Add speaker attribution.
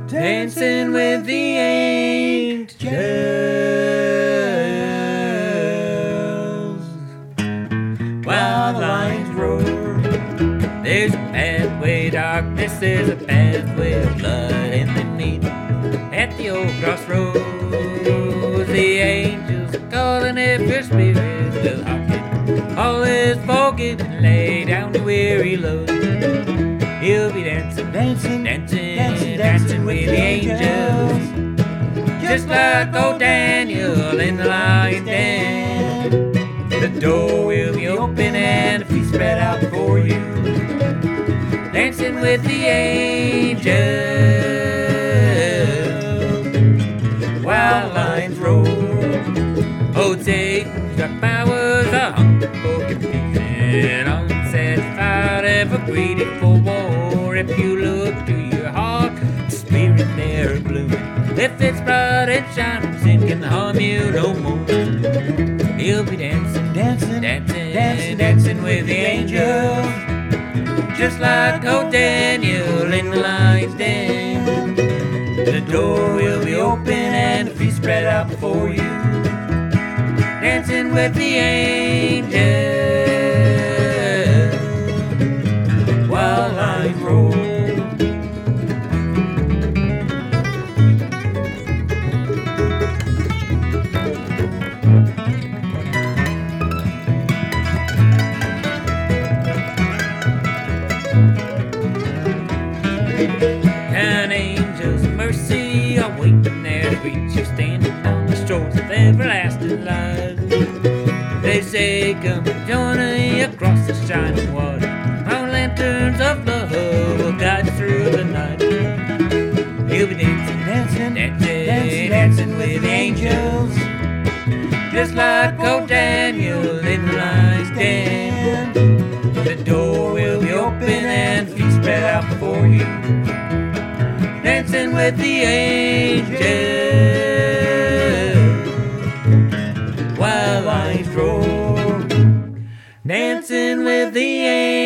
Speaker 1: dancing with the angels. While the lions roar, there's a pathway, darkness, there's a pathway of blood, and they meet at the old crossroads. The angels are calling every spirit will hearken. All is forgiven, lay down the weary load. He'll be dancing, dancing, dancing, dancing, dancing with the angels. Just like old Daniel in the lion's den. The door will be open and a feast spread out for you. Dancing with the angels while lions roar. Oh, Satan's got powers, a hunger for confusion, unsatisfied, ever greedy for war. If you look to your heart, the spirit there is blooming. If it's bright and shining, sin can harm you no more. He'll be dancing, dancing, dancing, dancing, dancing with the angels. Just like old Daniel in the lion's den. The door will be open and a feast spread out before you. Dancing with the angels while lions roar. Kind angels of mercy are waiting there to greet you, standing on the shores of everlasting light. They say, come and join me across the shining water. Our lanterns of love will guide you through the night. You'll be dancing, dancing, dancing, dancing, dancing with the angels. Just like old Daniel in the lion's den. The door will be open and feet spread out before you. Dancing with the angels while lions roar. Dancing with the angels.